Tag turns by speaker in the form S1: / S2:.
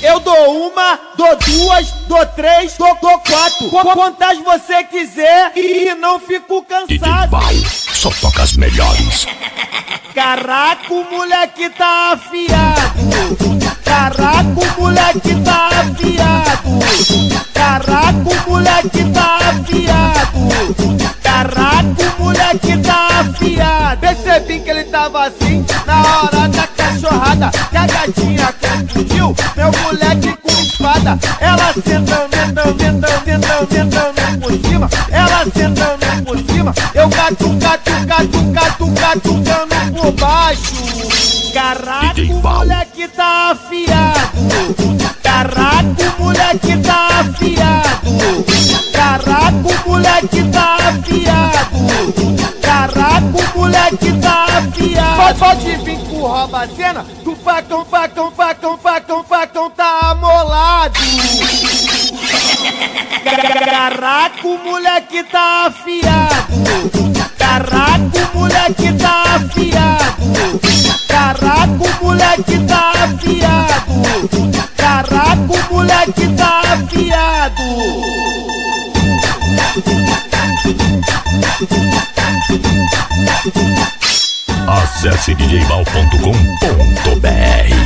S1: Eu dou uma, dou duas, dou três, dou quatro. Quantas você quiser e não fico cansado.
S2: Só toca as melhores.
S1: Caraca, o moleque tá afiado. Caraca, o moleque tá afiado. Caraca, o moleque tá afiado. Caraca, o moleque tá afiado. Percebi que ele tava assim na hora da cachorrada. Que a gatinha confundiu meu moleque com espada. Ela sentando por cima. Ela sentando por cima. Eu catucando por baixo. Caraca, o moleque tá afiado. Caraca, o moleque tá afiado. Caraca, o moleque tá afiado. Caraca, o moleque tá afiado. Pode vir com rouba cena, que o facão tá amolado. Caraca, o moleque tá afiado. Caraca, o moleque tá afiado. Caraca, o moleque tá afiado. Caraca, o moleque tá afiado.
S2: Acesse djval.com.br